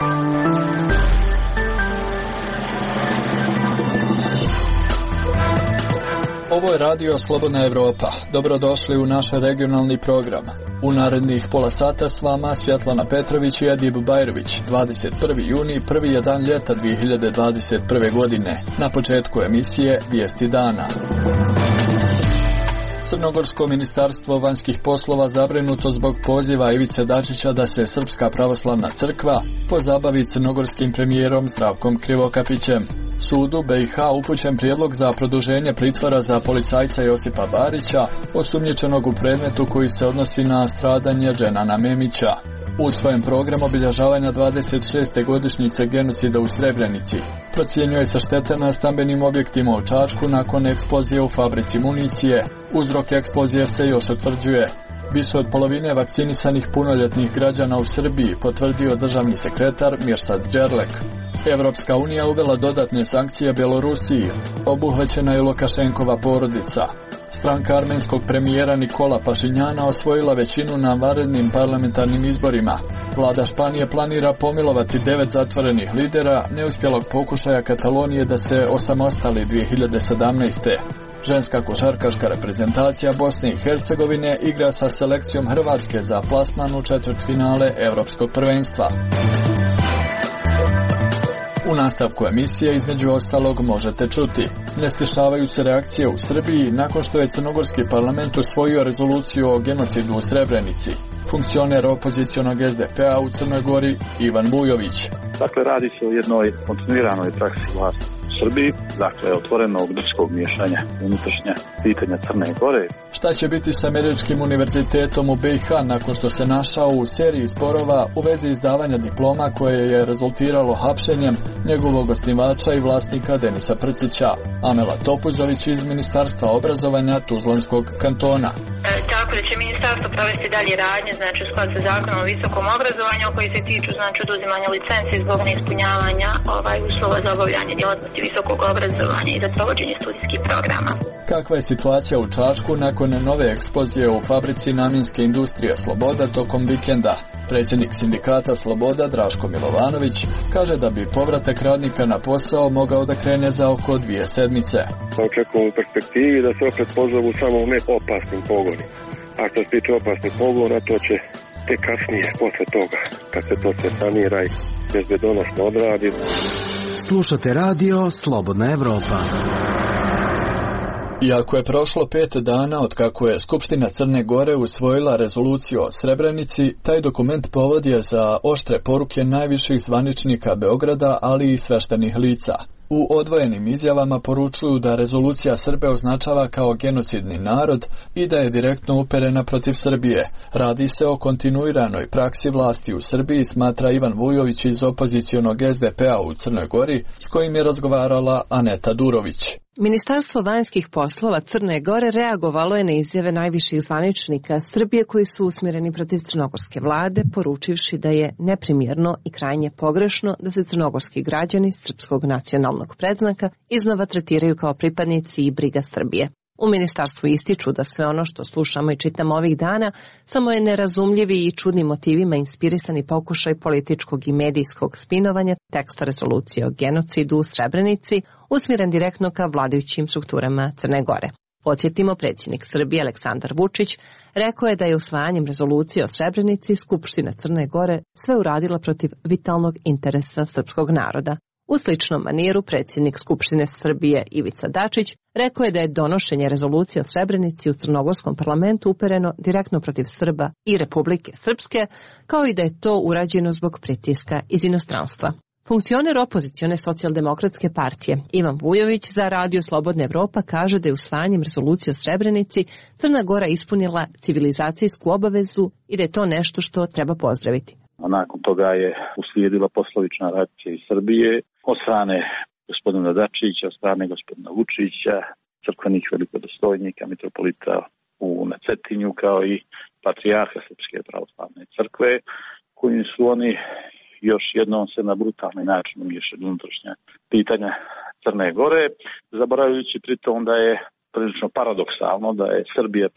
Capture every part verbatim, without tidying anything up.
Ovo je radio Slobodna Evropa. Dobrodošli u naš regionalni program. U narednih pola sata s vama Svjetlana Petrović i Edib Bajrović. dvadeset prvi juni, prvi je dan ljeta dvije hiljade dvadeset prve godine. Na početku emisije Vijesti dana. Crnogorsko ministarstvo vanjskih poslova zabrinuto zbog poziva Ivice Dačića da se Srpska pravoslavna crkva pozabavi crnogorskim premijerom Zdravkom Krivokapićem. Sudu B i H upućen prijedlog za produženje pritvora za policajca Josipa Barića, osumnjičenog u predmetu koji se odnosi na stradanje Dženana Memića. U svojem programu obilježavanja dvadeset šeste godišnjice genocida u Srebrenici procjenjuje se štete na stambenim objektima u Čačku nakon eksplozije u fabrici municije. Uzrok eksplozije se još utvrđuje. Više od polovine vakcinisanih punoljetnih građana u Srbiji potvrdio državni sekretar Mirsad Đerlek. Evropska unija uvela dodatne sankcije Bjelorusiji, obuhvaćena je Lukašenkova porodica. Stranka armenskog premijera Nikola Pašinjana osvojila većinu na vanrednim parlamentarnim izborima. Vlada Španije planira pomilovati devet zatvorenih lidera neuspjelog pokušaja Katalonije da se osamostali dvije hiljade sedamnaeste. Ženska košarkaška reprezentacija Bosne i Hercegovine igra sa selekcijom Hrvatske za plasman u četvrtfinale Europskog prvenstva. U nastavku emisije između ostalog možete čuti: ne stišavaju se reakcije u Srbiji nakon što je crnogorski parlament usvojio rezoluciju o genocidu u Srebrenici. Funkcioner opozicionog S D P-a u Crnoj Gori Ivan Vujović. Dakle, radi se o jednoj kontinuiranoj praksi vlasti u Srbiji, dakle otvorenog drskog miješanja unutrašnja pitanja Crne Gore. Šta će biti s američkim univerzitetom u B i H nakon što se našao u seriji sporova u vezi izdavanja diploma koje je rezultiralo hapšenjem njegovog osnivača i vlasnika Denisa Prcića? Amela Topuzović iz Ministarstva obrazovanja Tuzlanskog kantona. E, tako da će ministarstvo provesti dalje radnje, znači u skladu sa zakonom o visokom obrazovanju koji se tiču znači oduzimanja licenci zbog neispunjavanja ovaj uslova za obavljanje djelatnosti visokog obrazovanja i za provođenje studijskih programa. Kakva je situacija u Čačku nakon nove eksplozije u fabrici namjenske industrije Sloboda tokom vikenda? Predsjednik sindikata Sloboda Draško Milovanović kaže da bi povratak radnika na posao mogao da krene za oko dvije sedmice. Očekujemo u perspektivi da se opet pozovu samo u neopasnim pogonima. A što se tiče opasnih pogona, to će tek kasnije, posle toga, kad se to sve sanira i bezbedonosno odradi. Slušate radio Slobodna Evropa. Iako je prošlo pet dana od kako je Skupština Crne Gore usvojila rezoluciju o Srebrenici, taj dokument povod je za oštre poruke najviših zvaničnika Beograda, ali i sveštenih lica. U odvojenim izjavama poručuju da rezolucija Srbe označava kao genocidni narod i da je direktno uperena protiv Srbije. Radi se o kontinuiranoj praksi vlasti u Srbiji, smatra Ivan Vujović iz opozicionog S D P-a u Crnoj Gori, s kojim je razgovarala Aneta Durović. Ministarstvo vanjskih poslova Crne Gore reagovalo je na izjave najviših zvaničnika Srbije koji su usmjereni protiv crnogorske vlade, poručivši da je neprimjerno i krajnje pogrešno da se crnogorski građani srpskog nacionalnog predznaka iznova tretiraju kao pripadnici i briga Srbije. U ministarstvu ističu da sve ono što slušamo i čitamo ovih dana samo je nerazumljivi i čudnim motivima inspirisani pokušaj političkog i medijskog spinovanja teksta rezolucije o genocidu u Srebrenici usmjeren direktno ka vladajućim strukturama Crne Gore. Podsjetimo, predsjednik Srbije Aleksandar Vučić rekao je da je usvajanjem rezolucije o Srebrenici Skupština Crne Gore sve uradila protiv vitalnog interesa srpskog naroda. U sličnom maniru predsjednik Skupštine Srbije Ivica Dačić rekao je da je donošenje rezolucije o Srebrenici u crnogorskom parlamentu upereno direktno protiv Srba i Republike Srpske, kao i da je to urađeno zbog pritiska iz inostranstva. Funkcioner opozicione socijaldemokratske partije Ivan Vujović za radio Slobodna Evropa kaže da je usvajanjem rezolucije o Srebrenici Crna Gora ispunila civilizacijsku obavezu i da je to nešto što treba pozdraviti. A nakon toga je uslijedila poslovična reakcija iz Srbije od strane gospodina Dačića, od strane gospodina Vučića, crkvenih velikodostojnika, mitropolita u na Cetinju, kao i patrijarha Srpske pravoslavne crkve, kojim su oni još jednom se na brutalni način umiješali unutrašnja pitanja Crne Gore, zaboravljajući pritom da je prilično paradoksalno da je Srbija prije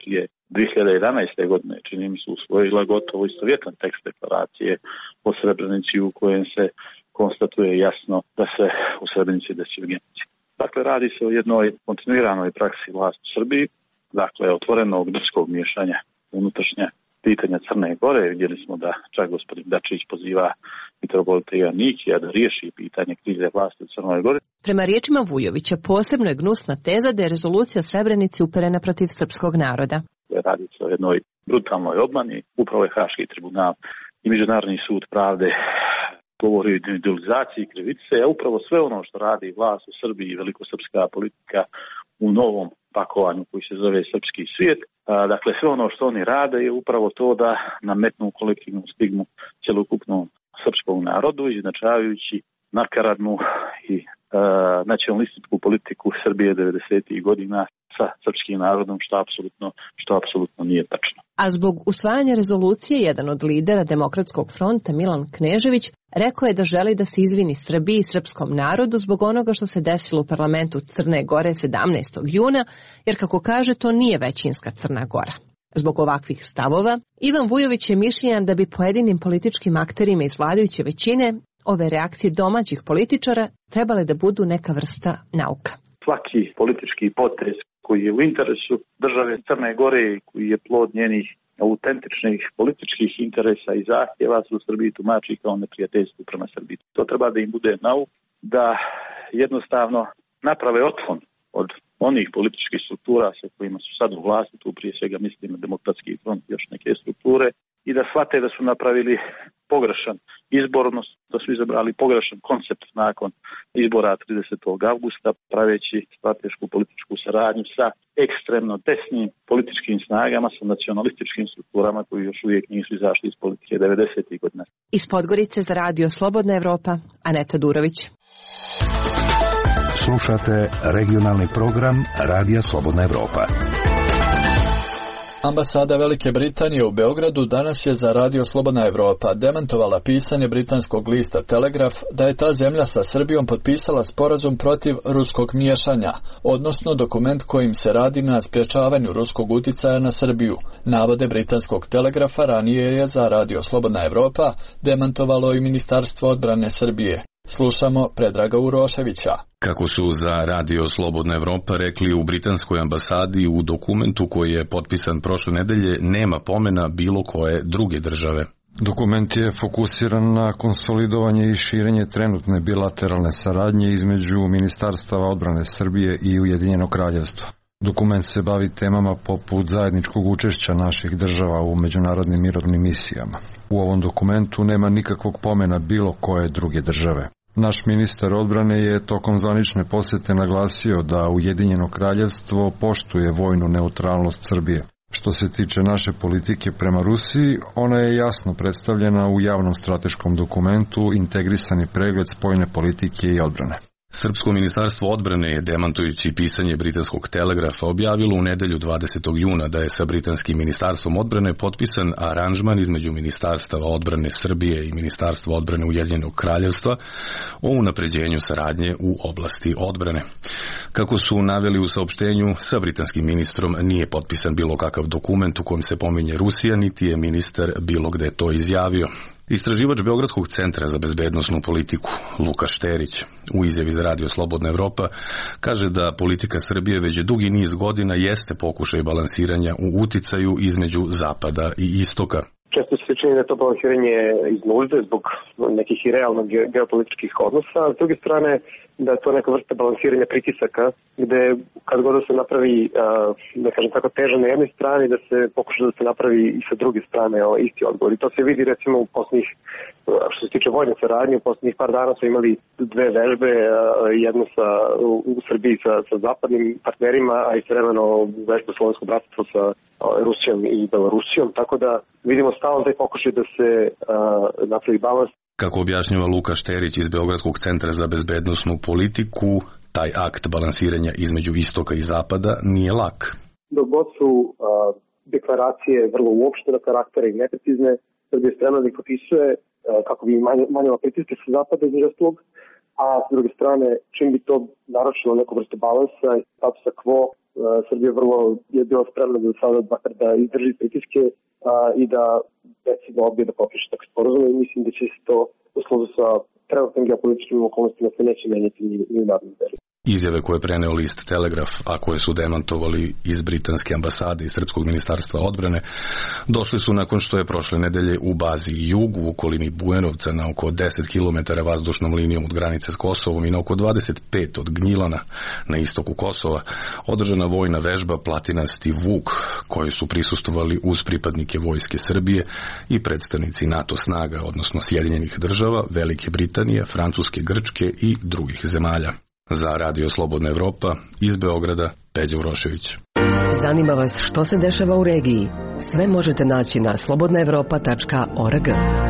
dvije hiljade jedanaeste. godine, čini mi se, usvojila gotovo istovjetan tekst deklaracije o Srebrenici u kojem se konstatuje jasno da se u Srebrenici desio genocid. Dakle, radi se o jednoj kontinuiranoj praksi vlasti u Srbiji, dakle, otvorenog drskog miješanja unutrašnja pitanja Crne Gore. Vidjeli smo da čak gospodin Dačić poziva mitropolita Ivana Nikija da riješi pitanje krize vlasti u Crnoj Gori. Prema riječima Vujovića, posebno je gnusna teza da je rezolucija o Srebrenici uperena protiv srpskog naroda. Radi se o jednoj brutalnoj obmani. Upravo je Haški tribunal i Međunarodni sud pravde govori o individualizaciji krivice, a upravo sve ono što radi vlast u Srbiji i velikosrpska politika u novom pakovanju koji se zove srpski svijet. Dakle, sve ono što oni rade je upravo to da nametnu kolektivnu stigmu cjelokupnom srpskom narodu, izjednačavajući nakaradnu i e, nacionalističku politiku Srbije devedesetih godina sa srpskim narodom, što apsolutno, što apsolutno nije tačno. A zbog usvajanja rezolucije, jedan od lidera Demokratskog fronta, Milan Knežević, rekao je da želi da se izvini Srbiji i srpskom narodu zbog onoga što se desilo u parlamentu Crne Gore sedamnaestog juna, jer kako kaže, to nije većinska Crna Gora. Zbog ovakvih stavova, Ivan Vujović je mišljenja da bi pojedinim političkim akterima iz vladajuće većine ove reakcije domaćih političara trebale da budu neka vrsta nauka. Svaki politički potez koji je u interesu države Crne Gore i koji je plod njenih autentičnih političkih interesa i zahtjeva se u Srbiji tumači kao neprijateljstvo prema Srbiji. To treba da im bude nauk, da jednostavno naprave otklon od onih političkih struktura sa kojima su sad u vlasti, tu prije svega mislim na Demokratski front i još neke strukture, i da shvate da su napravili pogrešan izbor, da su izabrali pogrešan koncept nakon izbora tridesetog avgusta, praveći stratešku političku saradnju sa ekstremno desnim političkim snagama, sa nacionalističkim strukturama koji još uvijek nisu izašli iz politike devedesetih godina. Iz Podgorice za radio Slobodna Evropa, Aneta Durović. Slušate regionalni program Radija Slobodna Evropa. Ambasada Velike Britanije u Beogradu danas je za radio Slobodna Evropa demantovala pisanje britanskog lista Telegraf da je ta zemlja sa Srbijom potpisala sporazum protiv ruskog miješanja, odnosno dokument kojim se radi na sprječavanju ruskog uticaja na Srbiju. Navode britanskog Telegrafa ranije je za radio Slobodna Evropa demantovalo i Ministarstvo odbrane Srbije. Slušamo Predraga Uroševića. Kako su za radio Slobodna Evropa rekli u britanskoj ambasadi, u dokumentu koji je potpisan prošle nedelje nema pomena bilo koje druge države. Dokument je fokusiran na konsolidovanje i širenje trenutne bilateralne saradnje između Ministarstava odbrane Srbije i Ujedinjenog kraljevstva. Dokument se bavi temama poput zajedničkog učešća naših država u međunarodnim mirovnim misijama. U ovom dokumentu nema nikakvog pomena bilo koje druge države. Naš ministar odbrane je tokom zvanične posjete naglasio da Ujedinjeno kraljevstvo poštuje vojnu neutralnost Srbije. Što se tiče naše politike prema Rusiji, ona je jasno predstavljena u javnom strateškom dokumentu Integrisani pregled spoljne politike i odbrane. Srpsko ministarstvo odbrane je, demantujući pisanje britanskog Telegrafa, objavilo u nedelju dvadesetog juna da je sa britanskim ministarstvom odbrane potpisan aranžman između Ministarstava odbrane Srbije i Ministarstva odbrane Ujedinjenog kraljevstva o unapređenju saradnje u oblasti odbrane. Kako su naveli u saopštenju, sa britanskim ministrom nije potpisan bilo kakav dokument u kojem se pominje Rusija, niti je ministar bilo gde to izjavio. Istraživač Beogradskog centra za bezbednosnu politiku, Luka Šterić, u izjavi za radio Slobodna Evropa, kaže da politika Srbije već dugi niz godina jeste pokušaj balansiranja u uticaju između zapada i istoka. Često se čini da je to balansiranje iz nužde zbog nekih i realnog geopolitičkih odnosa, a s druge strane da je to neka vrsta balansiranja pritisaka, gde kad god se napravi, da kažem tako, teža na jednoj strani, da se pokuša da se napravi i sa druge strane isti odgovor. I to se vidi recimo u posljednjih, što se tiče vojne saradnje, u posljednjih par dana smo imali dve vežbe, jednu sa, u Srbiji sa, sa zapadnim partnerima, a istovremeno vežbu Slovensko bratstvo sa Rusijom i Belorusijom, tako da vidimo stalno da je pokušaj da se uh, napravi balans. Kako objašnjava Luka Šterić iz Beogradskog centra za bezbednosnu politiku, taj akt balansiranja između istoka i zapada nije lak. Dok god su uh, deklaracije vrlo uopštene karaktera i neprecizne, Srbija je spremna da ih potpisuje uh, kako bi manjala pritiske sa zapada između ostalog, a s druge strane, čim bi to naročilo neku vrstu balansa i statusa quo Srbija vrlo je bila spremna da sada da izdrži pritiske i da recimo obje da popiše tako sporazum i mislim da će se to u slovu sa trenutnim geopolitičkim okolnostima se neće menjati ni, ni u narednom periodu. Izjave koje je preneo list Telegraf, a koje su demantovali iz britanske ambasade i Srpskog ministarstva odbrane, došli su nakon što je prošle nedelje u bazi Jug u okolini Bujanovca na oko deset kilometara vazdušnom linijom od granice s Kosovom i na oko dvadeset pet od Gnjilana na istoku Kosova održana vojna vežba Platinasti Vuk, koje su prisustvovali uz pripadnike vojske Srbije i predstavnici NATO snaga, odnosno Sjedinjenih država, Velike Britanije, Francuske, Grčke i drugih zemalja. Za Radio Slobodna Evropa, iz Beograda, Peđa Urošević. Zanima vas što se dešava u regiji? Sve možete naći na slobodna evropa tačka org.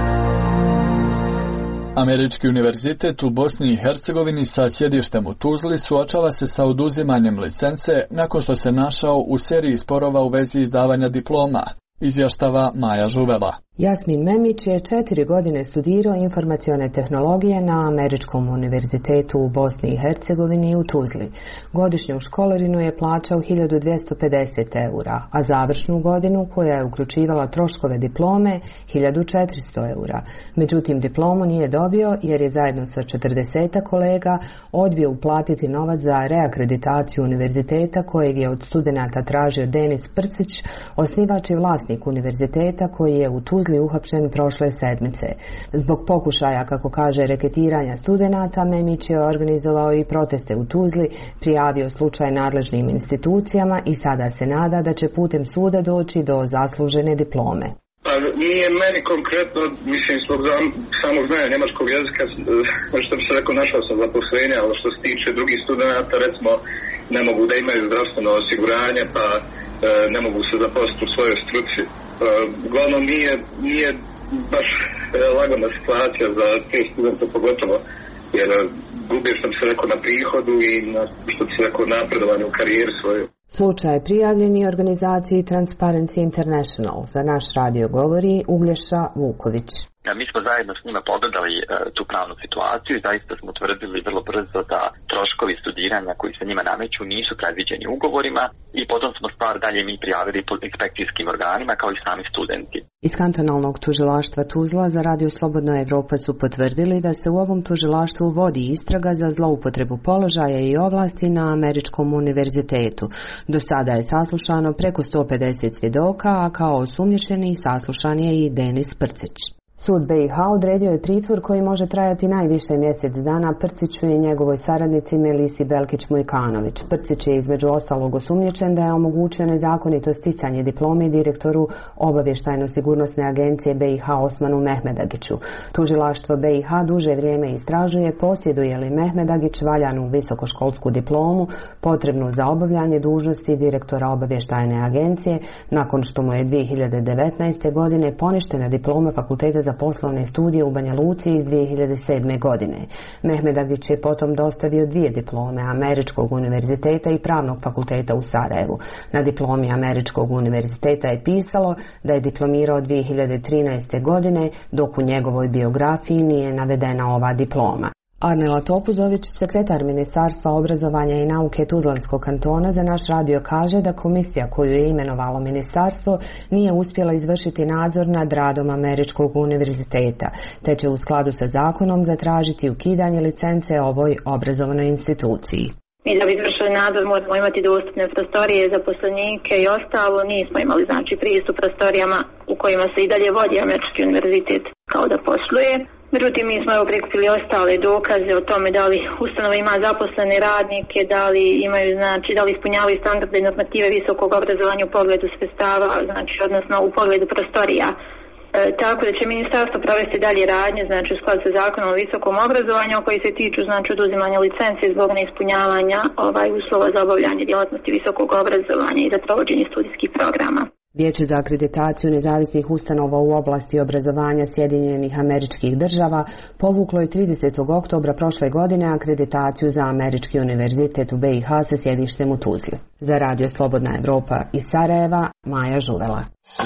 Američki univerzitet u Bosni i Hercegovini sa sjedištem u Tuzli suočava se sa oduzimanjem licence nakon što se našao u seriji sporova u vezi izdavanja diploma, izvještava Maja Žuvela. Jasmin Memić je četiri godine studirao informacione tehnologije na Američkom univerzitetu u Bosni i Hercegovini u Tuzli. Godišnju školarinu je plaćao hiljadu dvjesto pedeset eura, a završnu godinu, koja je uključivala troškove diplome, hiljadu četiristo eura. Međutim, diplomu nije dobio jer je zajedno sa četrdeset kolega odbio uplatiti novac za reakreditaciju univerziteta kojeg je od studenata tražio Denis Prcić, osnivač i vlasnik univerziteta koji je u Tuzli uhapšen prošle sedmice. Zbog pokušaja, kako kaže, reketiranja studenata, Memić je organizovao i proteste u Tuzli, prijavio slučaj nadležnim institucijama i sada se nada da će putem suda doći do zaslužene diplome. Pa nije meni konkretno, mislim, zbog samog znanja njemačkog jezika, što bi se rekao, našao sam zaposlenje, ali što se tiče drugih studenata, recimo, ne mogu da imaju zdravstveno osiguranje, pa e, ne mogu se zaposliti u svojoj struci. Uglavnom nije, nije baš lagana situacija za te studente pogotovo, jer gube, što bi se rekao, na prihodu i na, što bi se rekao, napredovanju u karijeri svoju. Slučaj je prijavljen i organizaciji Transparency International. Za naš radio govori Uglješa Vuković. Mi smo zajedno s njima pogledali e, tu pravnu situaciju i zaista smo utvrdili vrlo brzo da troškovi studiranja koji se njima nameću nisu predviđeni ugovorima i potom smo stvar dalje mi prijavili inspekcijskim organima kao i sami studenti. Iz kantonalnog tužilaštva Tuzla za Radio Slobodna Evropa su potvrdili da se u ovom tužilaštvu vodi istraga za zloupotrebu položaja i ovlasti na Američkom univerzitetu. Do sada je saslušano preko sto pedeset svjedoka, a kao osumnjičeni saslušan je i Denis Prcić. Sud be i ha odredio je pritvor koji može trajati najviše mjesec dana Prciću i njegovoj saradnici Melisi Belkić-Mujkanović. Prcić je između ostalog osumnjičen da je omogućio nezakonito sticanje diplome direktoru Obavještajno-sigurnosne agencije be i ha Osmanu Mehmedagiću. Tužilaštvo be i ha duže vrijeme istražuje posjeduje li Mehmedagić valjanu visokoškolsku diplomu potrebnu za obavljanje dužnosti direktora Obavještajne agencije nakon što mu je dvije hiljade devetnaeste. godine poništena diploma Fakulteta za poslovne studije u Banja Luci iz dvije hiljade sedme. godine. Mehmedagić je potom dostavio dvije diplome Američkog univerziteta i Pravnog fakulteta u Sarajevu. Na diplomi Američkog univerziteta je pisalo da je diplomirao dvije hiljade trinaeste. godine, dok u njegovoj biografiji nije navedena ova diploma. Arnela Topuzović, sekretar Ministarstva obrazovanja i nauke Tuzlanskog kantona, za naš radio kaže da komisija koju je imenovalo ministarstvo nije uspjela izvršiti nadzor nad radom Američkog univerziteta, te će u skladu sa zakonom zatražiti ukidanje licence ovoj obrazovnoj instituciji. Mi da bi izvršili nadzor moramo imati dostupne prostorije, zaposlenike i ostalo. Nismo imali znači pristup prostorijama u kojima se i dalje vodi Američki univerzitet kao da posluje. Međutim, mi smo evo prikupili ostale dokaze o tome da li ustanova ima zaposlene radnike, da li imaju, znači, da li ispunjavaju standarde i normative visokog obrazovanja u pogledu sredstava, znači, odnosno u pogledu prostorija. E, tako da će ministarstvo provesti dalje radnje, znači u skladu sa zakonom o visokom obrazovanju koji se tiču, znači, oduzimanja licence zbog neispunjavanja ovaj uslova za obavljanje djelatnosti visokog obrazovanja i za provođenje studijskih programa. Vijeće za akreditaciju nezavisnih ustanova u oblasti obrazovanja Sjedinjenih Američkih Država povuklo je tridesetog oktobra prošle godine akreditaciju za Američki univerzitet u be i ha sa sjedištem u Tuzli. Za Radio Slobodna Evropa iz Sarajeva, Maja Žuvela.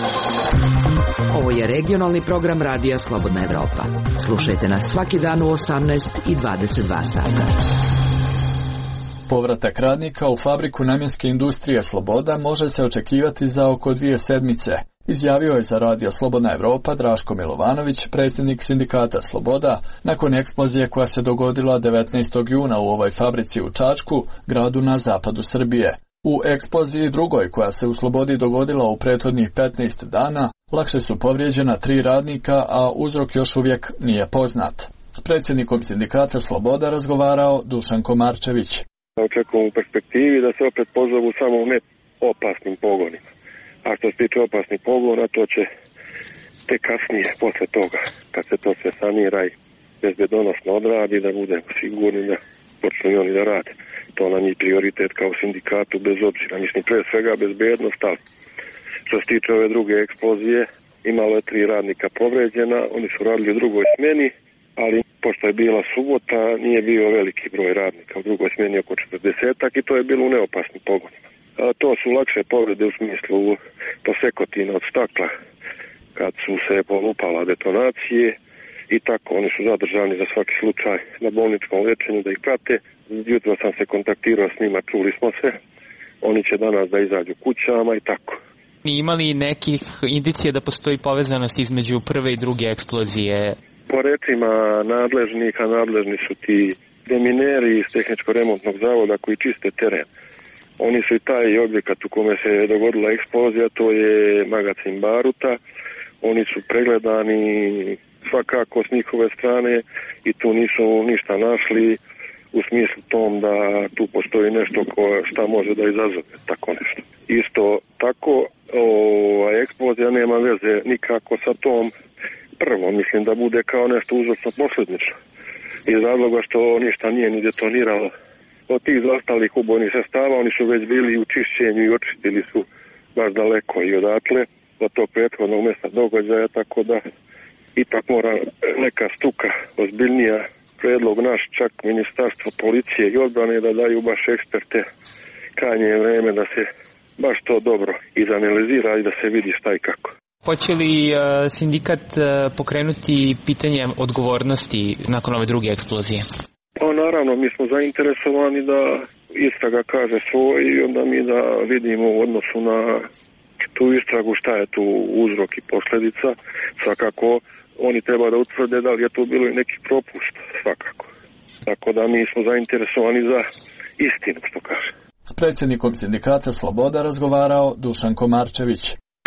Ovo je regionalni program Radija Slobodna Evropa. Slušajte nas svaki dan u osamnaest i dvadeset dva sata. Povratak radnika u fabriku namjenske industrije Sloboda može se očekivati za oko dvije sedmice, izjavio je za Radio Slobodna Evropa Draško Milovanović, predsjednik sindikata Sloboda, nakon eksplozije koja se dogodila devetnaestog juna u ovoj fabrici u Čačku, gradu na zapadu Srbije. U eksploziji drugoj koja se u Slobodi dogodila u prethodnih petnaest dana, lakše su povrijeđena tri radnika, a uzrok još uvijek nije poznat. S predsjednikom sindikata Sloboda razgovarao Dušan Komarčević. Očekujem u perspektivi da se opet pozovu samo ne opasnim pogonima. A što se tiče opasnih pogona, to će te kasnije, posle toga, kad se to sve sanira i bezbedonosno odradi, da budemo sigurni da počnu i oni da rade. To nam je prioritet kao sindikatu bez obzira. Mislim, pre svega bezbednost, ali što se tiče ove druge eksplozije, imalo je tri radnika povređena, oni su radili u drugoj smjeni, ali pošto je bila subota, nije bio veliki broj radnika u drugoj smjeni, oko četrdesetak, i to je bilo u neopasnim pogonima. A to su lakše povrede u smislu posekotina od stakla, kad su se polupala detonacije i tako, oni su zadržani za svaki slučaj na bolničkom liječenju da ih prate. Jutro sam se kontaktirao s njima, čuli smo se, oni će danas da izađu kućama i tako. Imali nekih indicija da postoji povezanost između prve i druge eksplozije? Po rečima nadležnih, a nadležni su ti demineri iz tehničko-remontnog zavoda koji čiste teren. Oni su i taj objekat u kome se dogodila eksplozija, to je magacin baruta. Oni su pregledani svakako s njihove strane i tu nisu ništa našli u smislu tom da tu postoji nešto ko, šta može da izazove tako nešto. Isto tako, ova eksplozija nema veze nikako sa tom prvom, mislim da bude kao nešto uzročno posljednično. Iz razloga što ništa nije ni detoniralo. Od tih zaostalih ubojnih sredstava oni su već bili u čišćenju i očistili su baš daleko i odatle od tog prethodnog mjesta događaja, tako da ipak mora neka struka ozbiljnija, predlog naš, čak ministarstvo policije i odbrane da daju baš eksperte, krajnje je vreme da se baš to dobro izanalizira i da se vidi šta i kako. Hoće li uh, sindikat uh, pokrenuti pitanje odgovornosti nakon ove druge eksplozije? Pa naravno, mi smo zainteresovani da istraga kaže svoj i onda mi da vidimo u odnosu na tu istragu šta je tu uzrok i posljedica. Svakako oni treba da utvrde da li je tu bilo i neki propust, svakako. Tako da mi smo zainteresovani za istinu, što kaže. S predsjednikom sindikata Sloboda razgovarao Dušan Komarčević.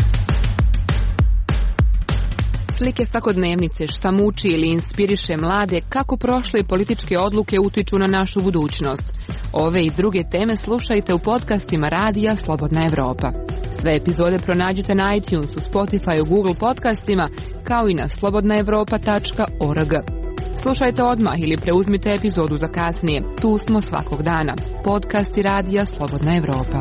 Slike svakodnevnice, šta muči ili inspiriše mlade, kako prošle političke odluke utiču na našu budućnost. Ove i druge teme slušajte u podcastima Radija Slobodna Evropa. Sve epizode pronađite na iTunesu, Spotifyu, Google podcastima, kao i na slobodna evropa tačka org. Slušajte odmah ili preuzmite epizodu za kasnije. Tu smo svakog dana. Podcasti Radija Slobodna Evropa.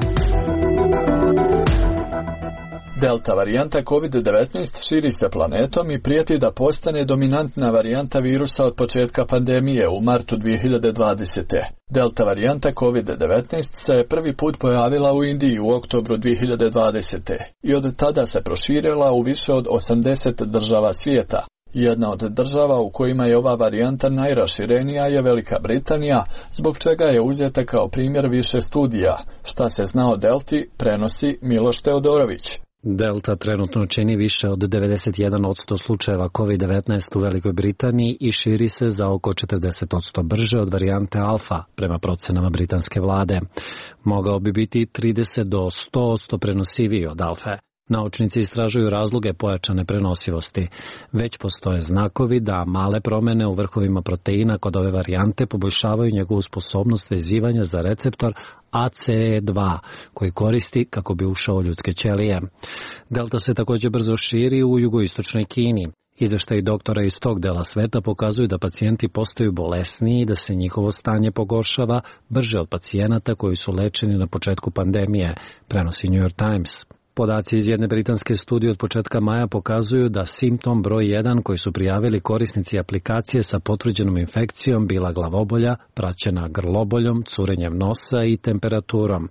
Delta varijanta kovid devetnaest širi se planetom i prijeti da postane dominantna varijanta virusa od početka pandemije u martu dvije hiljade dvadesete. Delta varijanta kovid devetnaest se prvi put pojavila u Indiji u oktobru dvije hiljade dvadesete i od tada se proširila u više od osamdeset država svijeta. Jedna od država u kojima je ova varijanta najraširenija je Velika Britanija, zbog čega je uzeta kao primjer više studija. Šta se zna o Delti, prenosi Miloš Teodorović. Delta trenutno čini više od devedeset jedan posto slučajeva kovid devetnaest u Velikoj Britaniji i širi se za oko četrdeset posto brže od varijante Alfa, prema procenama britanske vlade. Mogao bi biti trideset do sto posto prenosiviji od Alfe. Naučnici istražuju razloge pojačane prenosivosti. Već postoje znakovi da male promjene u vrhovima proteina kod ove varijante poboljšavaju njegovu sposobnost vezivanja za receptor A C E dva, koji koristi kako bi ušao u ljudske ćelije. Delta se također brzo širi u jugoistočnoj Kini. Izveštaji doktora iz tog dela sveta pokazuju da pacijenti postaju bolesniji i da se njihovo stanje pogoršava brže od pacijenata koji su lečeni na početku pandemije, prenosi New York Times. Podaci iz jedne britanske studije od početka maja pokazuju da simptom broj jedan koji su prijavili korisnici aplikacije sa potvrđenom infekcijom bila glavobolja, praćena grloboljom, curenjem nosa i temperaturom.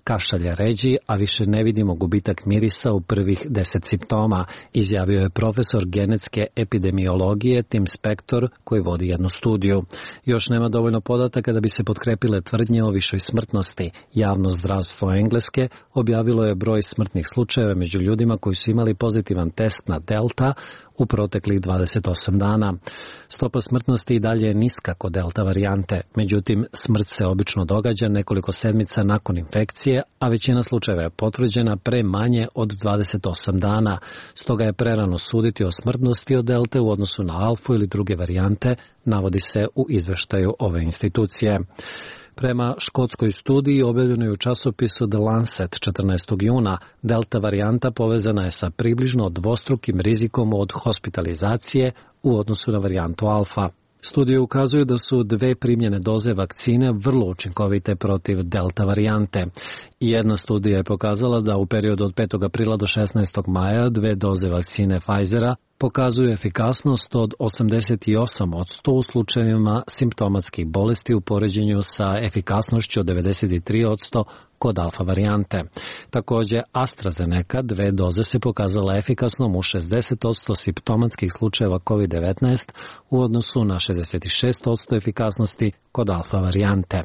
kašalj je ređi, a više ne vidimo gubitak mirisa u prvih deset simptoma, izjavio je profesor genetske epidemiologije Tim Spector, koji vodi jednu studiju. Još nema dovoljno podataka da bi se potkrepile tvrdnje o višoj smrtnosti. Javno zdravstvo Engleske objavilo je broj smrtnih slučajeva među ljudima koji su imali pozitivan test na Delta u proteklih dvadeset osam dana. Stopa smrtnosti i dalje je niska kod Delta varijante, međutim smrt se obično događa nekoliko sedmica nakon infekcije, a većina slučajeva je potvrđena pre manje od dvadeset osam dana. Stoga je prerano suditi o smrtnosti od Delte u odnosu na alfu ili druge varijante, navodi se u izveštaju ove institucije. Prema škotskoj studiji objavljenoj u časopisu The Lancet četrnaestog juna, Delta varijanta povezana je sa približno dvostrukim rizikom od hospitalizacije u odnosu na varijantu alfa. Studije ukazuju da su dve primljene doze vakcine vrlo učinkovite protiv Delta varijante. Jedna studija je pokazala da u periodu od petog aprila do šesnaestog maja dve doze vakcine Pfizera pokazuju efikasnost od osamdeset osam posto u slučajevima simptomatskih bolesti u poređenju sa efikasnošću od devedeset tri posto kod alfa varijante. Također, AstraZeneca dve doze se pokazala efikasnom u šezdeset posto simptomatskih slučajeva kovid devetnaest u odnosu na šezdeset šest posto efikasnosti kod alfa varijante.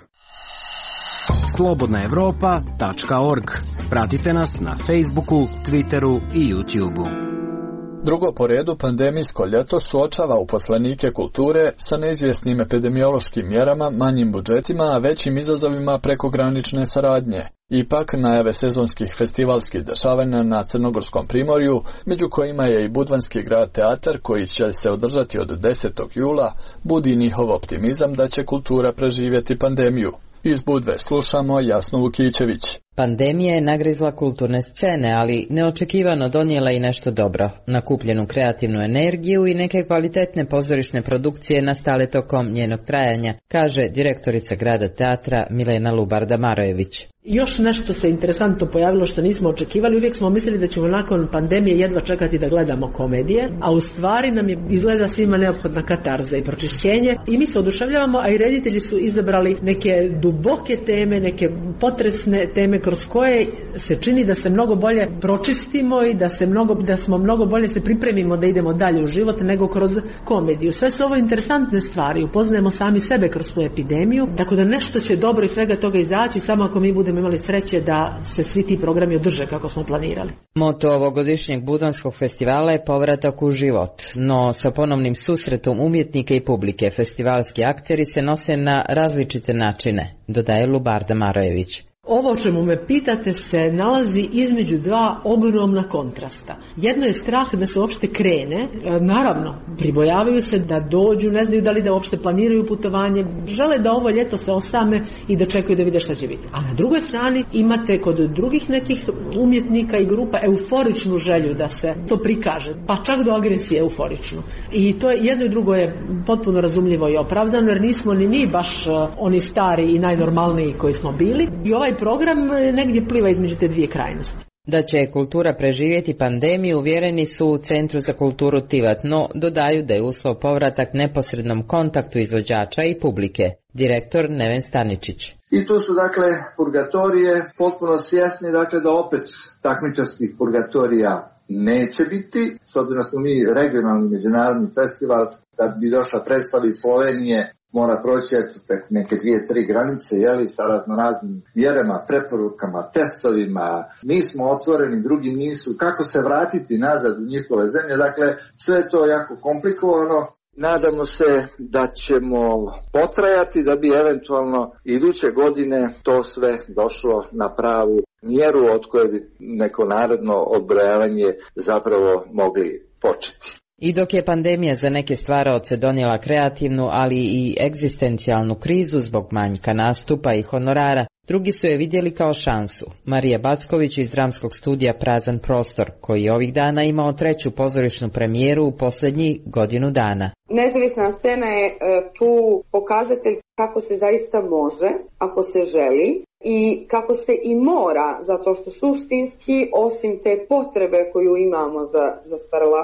slobodna evropa tačka org. Pratite nas na Facebooku, Twitteru i YouTubeu. Drugo po redu pandemijsko ljeto suočava uposlenike kulture sa neizvjesnim epidemiološkim mjerama, manjim budžetima, a većim izazovima prekogranične saradnje. Ipak, najave sezonskih festivalskih dešavanja na Crnogorskom primorju, među kojima je i Budvanski grad teatar koji će se održati od desetog jula, budi njihov optimizam da će kultura preživjeti pandemiju. Iz Budve slušamo Jasnu Vukićević. Pandemija je nagrizla kulturne scene, ali neočekivano donijela i nešto dobro, nakupljenu kreativnu energiju i neke kvalitetne pozorišne produkcije nastale tokom njenog trajanja, kaže direktorica grada teatra Milena Lubarda-Marojević. Još nešto se interesantno pojavilo što nismo očekivali. Uvijek smo mislili da ćemo nakon pandemije jedva čekati da gledamo komedije, a u stvari nam je izgleda svima neophodna katarza i pročišćenje i mi se oduševljavamo, a i reditelji su izabrali neke duboke teme, neke potresne teme kroz koje se čini da se mnogo bolje pročistimo i da, se mnogo, da smo mnogo bolje se pripremimo da idemo dalje u život nego kroz komediju. Sve su ovo interesantne stvari, upoznajemo sami sebe kroz tu epidemiju, tako da nešto će dobro iz svega toga izaći, samo ako mi budemo imali sreće da se svi ti programi održe kako smo planirali. Moto ovogodišnjeg Budvanskog festivala je povratak u život, no sa ponovnim susretom umjetnika i publike festivalski akteri se nose na različite načine, dodaje Lubarda-Marojević. Ovo o čemu me pitate se nalazi između dva ogromna kontrasta. Jedno je strah da se uopšte krene, naravno, pribojavaju se da dođu, ne znaju da li da uopšte planiraju putovanje, žele da ovo ljeto se osame i da čekaju da vide šta će biti. A na drugoj strani imate kod drugih nekih umjetnika i grupa euforičnu želju da se to prikaže, pa čak do agresije euforičnu. I to je, jedno i drugo je potpuno razumljivo i opravdano, jer nismo ni mi baš oni stari i najnormalniji koji smo bili. I ovaj program negdje pliva između te dvije krajnosti. Da će kultura preživjeti pandemiju uvjereni su u Centru za kulturu Tivat, no dodaju da je uslov povratak neposrednom kontaktu izvođača i publike. Direktor Neven Staničić. I to su dakle purgatorije potpuno svjesni dakle da opet takmičarskih purgatorija neće biti, s obzirom da smo mi regionalni međunarodni festival, da bi došla predstava iz Slovenije mora proći eto, neke dvije, tri granice, jeli, sa razno raznim mjerama, preporukama, testovima. Mi smo otvoreni, drugi nisu. Kako se vratiti nazad u njihove zemlje? Dakle, sve je to jako komplikovano. Nadamo se da ćemo potrajati da bi eventualno iduće godine to sve došlo na pravu mjeru od koje bi neko naredno odbrojavanje zapravo mogli početi. I dok je pandemija za neke stvaraoce donijela kreativnu, ali i egzistencijalnu krizu zbog manjka nastupa i honorara, drugi su je vidjeli kao šansu. Marija Backović iz dramskog studija Prazan prostor, koji je ovih dana imao treću pozorišnu premijeru u posljednjih godinu dana. Nezavisna scena je tu pokazatelj kako se zaista može, ako se želi, i kako se i mora, zato što suštinski, osim te potrebe koju imamo za, za stvaralaštvom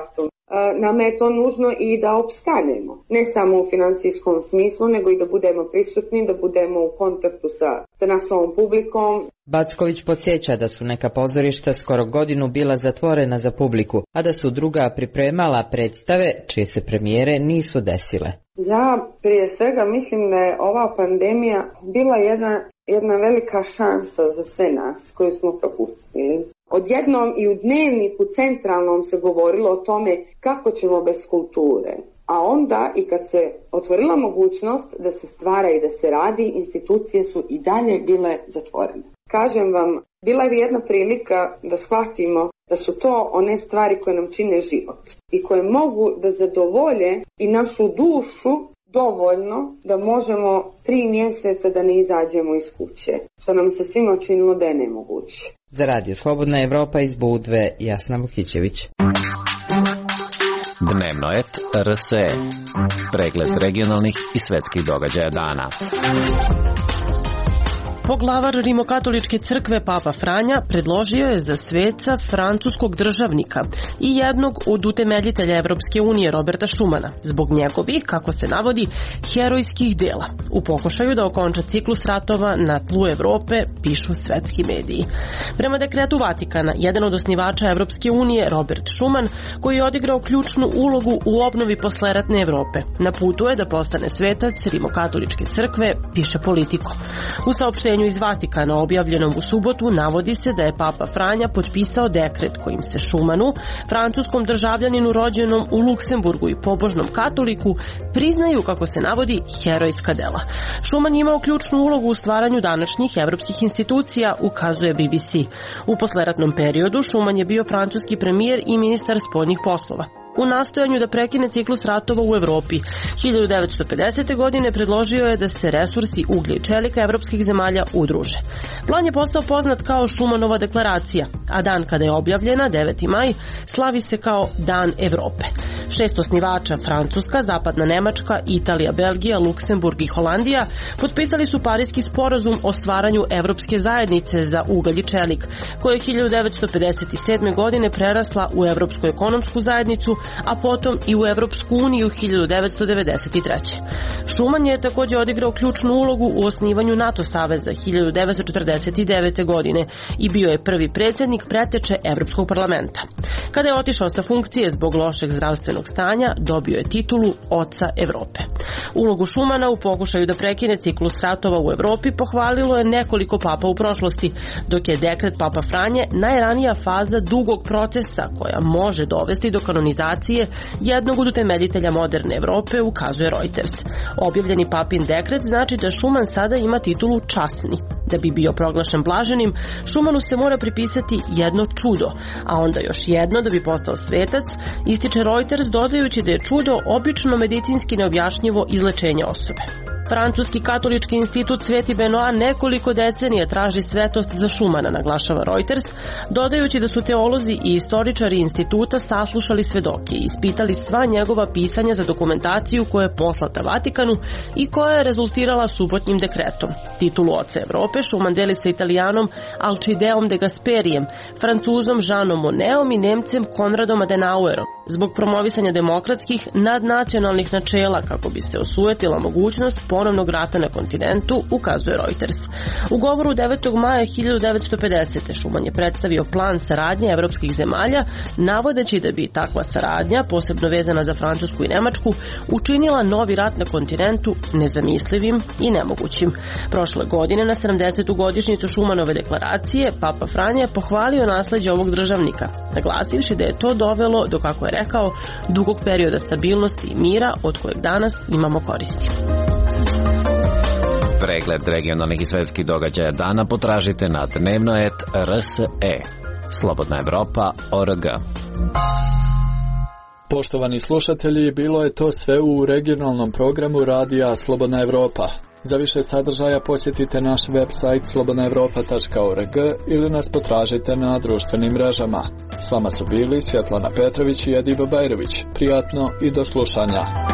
nam je to nužno i da opstanemo. Ne samo u financijskom smislu, nego i da budemo prisutni, da budemo u kontaktu sa, sa našom publikom. Backović podsjeća da su neka pozorišta skoro godinu bila zatvorena za publiku, a da su druga pripremala predstave čije se premijere nisu desile. Ja prije svega mislim da je ova pandemija bila jedna, jedna velika šansa za sve nas koju smo propustili. Odjednom i u Dnevniku centralnom se govorilo o tome kako ćemo bez kulture. A onda i kad se otvorila mogućnost da se stvara i da se radi, institucije su i dalje bile zatvorene. Kažem vam, bila je jedna prilika da shvatimo da su to one stvari koje nam čine život i koje mogu da zadovolje i našu dušu dovoljno da možemo tri mjeseca da ne izađemo iz kuće, što nam se svima činilo da je nemoguće. Za Radio Slobodna Evropa iz Budve, Jasna Vukićević. Dnevno et R S E. Pregled regionalnih i svetskih događaja dana. Poglavar Rimokatoličke crkve Papa Franja predložio je za sveca francuskog državnika i jednog od utemeljitelja Evropske unije Roberta Schumana, zbog njegovih, kako se navodi, herojskih dela, u pokušaju da okonča ciklus ratova na tlu Evrope, pišu svetski mediji. Prema dekretu Vatikana, jedan od osnivača Evropske unije, Robert Schuman, koji je odigrao ključnu ulogu u obnovi posleratne Evrope, na putu je da postane svetac Rimokatoličke crkve, piše Politico. U saopštenju iz Vatikana objavljenom u subotu navodi se da je Papa Franja potpisao dekret kojim se Schumanu, francuskom državljaninu rođenom u Luksemburgu i pobožnom katoliku, priznaju, kako se navodi, herojska dela. Schuman je imao ključnu ulogu u stvaranju današnjih evropskih institucija, ukazuje B B C. U posleratnom periodu Schuman je bio francuski premijer i ministar spoljnih poslova. U nastojanju da prekine ciklus ratova u Evropi, hiljadu devetsto pedesete. godine predložio je da se resursi uglja i čelika evropskih zemalja udruže. Plan je postao poznat kao Schumanova deklaracija, a dan kada je objavljena, deveti maj, slavi se kao Dan Evrope. Šest osnivača, Francuska, Zapadna Nemačka, Italija, Belgija, Luksemburg i Holandija, potpisali su Pariski sporazum o stvaranju Evropske zajednice za ugalj i čelik, koja je hiljadu devetsto pedeset sedme. godine prerasla u Evropsku ekonomsku zajednicu, a potom i u Evropsku uniju hiljadu devetsto devedeset treće. Schuman je također odigrao ključnu ulogu u osnivanju NATO saveza hiljadu devetsto četrdeset devete. godine i bio je prvi predsjednik preteče Evropskog parlamenta. Kada je otišao sa funkcije zbog lošeg zdravstvenog stanja, dobio je titulu Oca Evrope. Ulogu Schumana u pokušaju da prekine ciklus ratova u Evropi pohvalilo je nekoliko papa u prošlosti, dok je dekret Papa Franje najranija faza dugog procesa koja može dovesti do kanonizacije jednog od utemeljitelja moderne Evrope, ukazuje Reuters. Objavljeni papin dekret znači da Schuman sada ima titulu časni. Da bi bio proglašen blaženim, Schumanu se mora pripisati jedno čudo, a onda još jedno da bi postao svetac, ističe Reuters dodajući da je čudo obično medicinski neobjašnjivo izlečenje osobe. Francuski katolički institut Sveti Benoa nekoliko decenija traži svetost za Schumana, naglašava Reuters, dodajući da su teolozi i istoričari instituta saslušali svedoke i ispitali sva njegova pisanja za dokumentaciju koja je poslata Vatikanu i koja je rezultirala subotnjim dekretom. Titulu Oca Evrope Schuman deli sa Italijanom Alcideom de Gasperijem, Francuzom Jeanom Monnetom i Nemcem Konradom Adenauerom, zbog promovisanja demokratskih nadnacionalnih načela kako bi se osujetila mogućnost ponovnog rata na kontinentu, ukazuje Reuters. U govoru devetog maja hiljadu devetsto pedesete. Schuman je predstavio plan saradnje evropskih zemalja, navodeći da bi takva saradnja, posebno vezana za Francusku i Nemačku, učinila novi rat na kontinentu nezamislivim i nemogućim. Prošle godine, na sedamdesetu godišnjicu Schumanove deklaracije, Papa Franja je pohvalio nasleđe ovog državnika, naglasivši da je to dovelo do, kako je rekao, dugog perioda stabilnosti i mira od kojeg danas imamo koristi. Pregled regionalnih i svetskih događaja dana potražite na dnevno et R S E. Slobodna Evropa O R G. Poštovani slušatelji, bilo je to sve u regionalnom programu radija Slobodna Evropa. Za više sadržaja posjetite naš website slobodna evropa tačka org ili nas potražite na društvenim mrežama. S vama su bili Svjetlana Petrović i Ediba Bajrović. Prijatno i do slušanja.